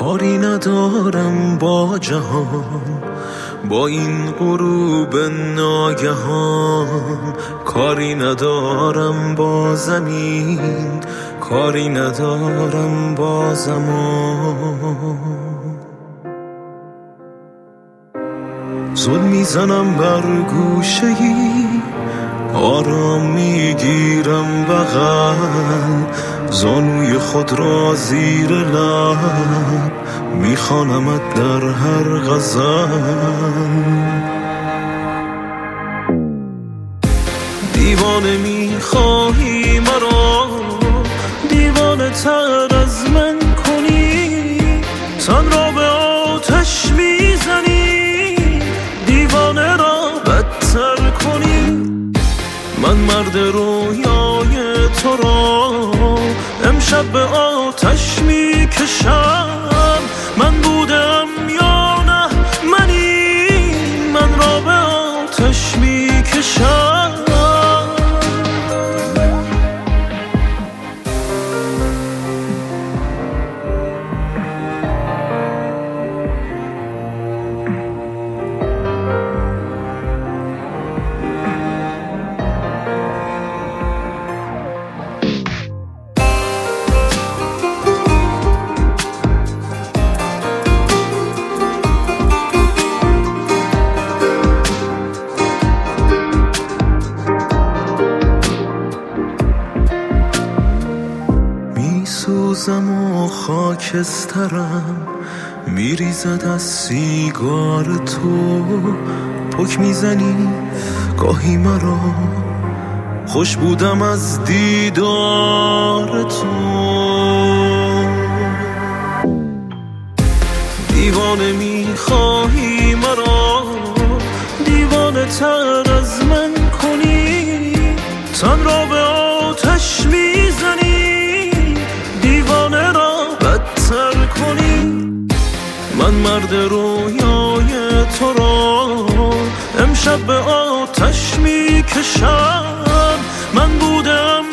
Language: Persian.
کاری ندارم با جهان، با این غروب ناگهان. کاری ندارم با زمین، کاری ندارم با زمان. زل میزنم بر گوشه‌ای، آرام میگیرم بغل، زانوی خود را زیر لب میخوانمت در هر غزل. دیوانه میخواهی مرا، دیوانه تر از من کنی، تن را به آتش میزنی، دیوانه را بدتر کنی. من مرد رویای تو را امشب به آتش میکشم. من بودم یا نه منی، من را به آتش میکشم. میسوزم و خاکسترم، میریزد از سیگار تو. پک میزنی گاهی مرا، خوش بودم از دیدار تو. دیوانه میخواهی مرا، دیوانه تر از من کنی، تن را به آتش میزنی، دیوانه را بدتر کنی. من مرد رویای تو را امشب به آتش میکشم. من بودم